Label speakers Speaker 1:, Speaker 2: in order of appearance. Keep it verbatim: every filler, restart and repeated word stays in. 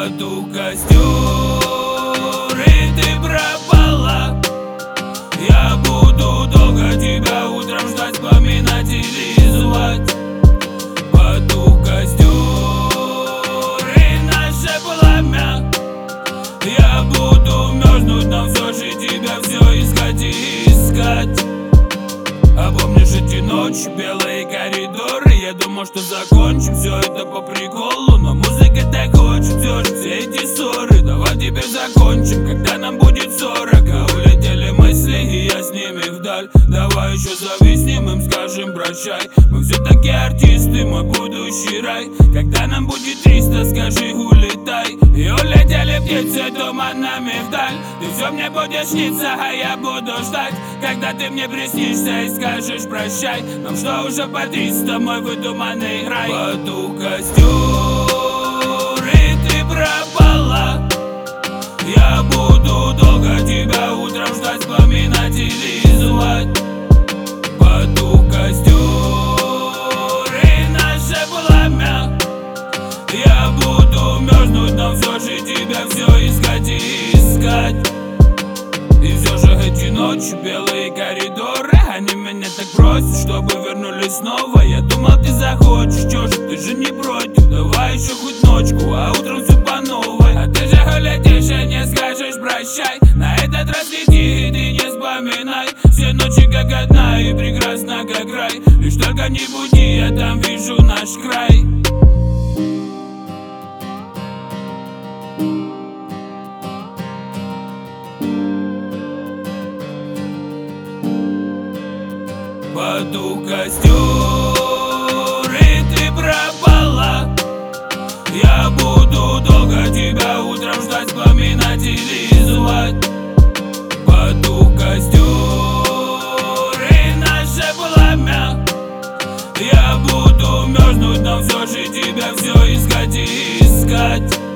Speaker 1: Паду костер, и ты пропала. Я буду долго тебя утром ждать, вспоминать или звать. Паду костер, и наше пламя. Я буду мерзнуть, но все же тебя все искать и искать. А помнишь эти ночи, белые коридоры? Я думал, что закончим все это по приколу, но музыка так хочет все же все эти ссоры. Давай теперь закончим, когда нам будет сорок. А улетели мысли, и я с ними вдаль. Давай еще зависнем, им скажем прощай. Мы все-таки артисты, мой будущий рай. Когда нам будет триста, скажи улетай. И улетели птицы туманами вдаль. Ты все мне будешь сниться, а я буду ждать, когда ты мне приснишься и скажешь прощай. Нам что уже по триста, мой выдуманный рай. Паду костер, и ты пропала. Я буду долго тебя утром ждать, вспоминать или звать. Паду костер, и наше пламя. Я буду мерзнуть, но все же тебя все искать и искать. И все же эти ночи, белые коридоры, они меня так просят, чтобы вернулись снова. Я думал, ты захочешь, чё же, ты же не против. Давай еще хоть ночку, а утром все по новой. А ты же улетишь и не скажешь прощай. На этот раз лети, и ты не вспоминай. Все ночи как одна и прекрасна как рай. Лишь только не буди, я там вижу наш край. Паду костер, и ты пропала. Я буду долго тебя утром ждать, вспоминать или звать. Паду костер, и наше пламя. Я буду мерзнуть, но все же тебя все искать и искать.